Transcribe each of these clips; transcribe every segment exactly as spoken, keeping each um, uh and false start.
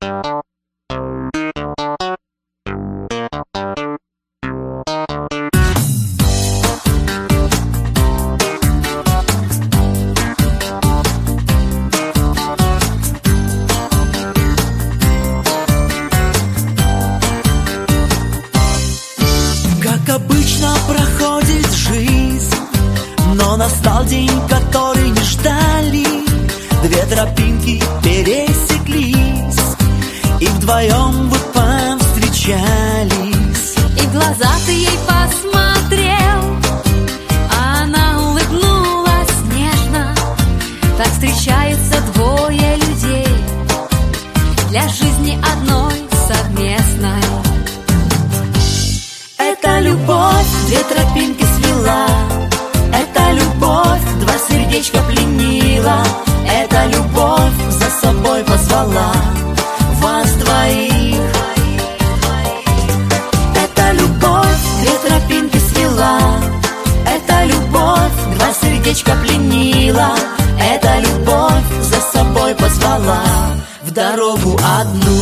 Как обычно проходит жизнь, но настал день, который не ждали. Две тропинки пересеклись, и вдвоем вы повстречались. И в глаза ты ей посмотрел, а она улыбнулась нежно. Так встречаются двое людей для жизни одной совместной. Это любовь две тропинки свела, это любовь два сердечка пленила, это любовь за собой позвала вас двоих. Это любовь две тропинки свела, это любовь два сердечка пленила, это любовь за собой позвала в дорогу одну.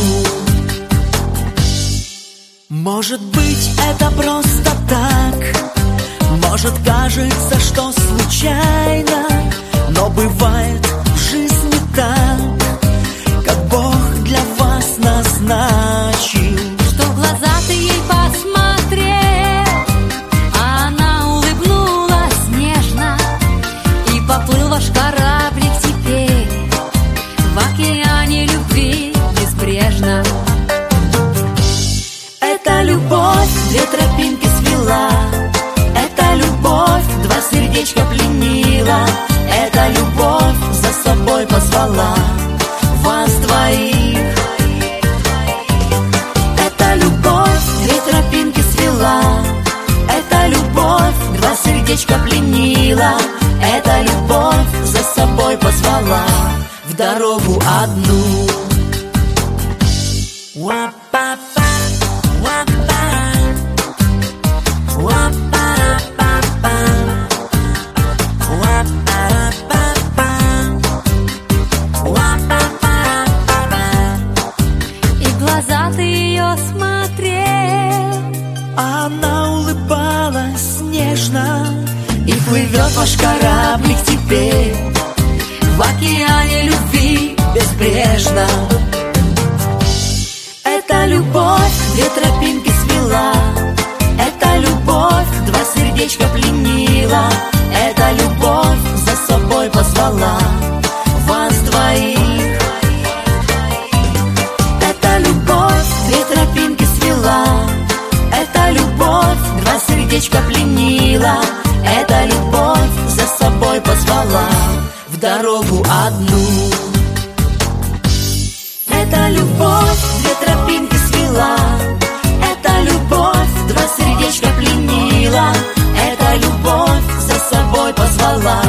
Может быть, это просто так, может, кажется, что случайно, но бывает в жизни так, как Бог для вас назначил. Что в глаза ты ей посмотрел, а она улыбнулась нежно, и поплыл ваш кораблик теперь в океане любви безбрежно. Это любовь две тропинки свела, это любовь два сердечка пленила, это любовь за собой позвала вас двоих. Это любовь две тропинки свела, это любовь два сердечка пленила, это любовь за собой позвала в дорогу одну. Уа-па-па. И в глаза ты ее смотрел, она улыбалась нежно, и плывет ваш кораблик теперь в океане любви безбрежно. Это любовь две тропинки свела, это любовь два сердечка пленила, это любовь за собой позвала вас двоих. Это любовь две тропинки свела, это любовь два сердечка пленила, это любовь за собой позвала в дорогу одну. Это любовь две тропинки свела, это любовь два сердечка пленила, это любовь за собой позвала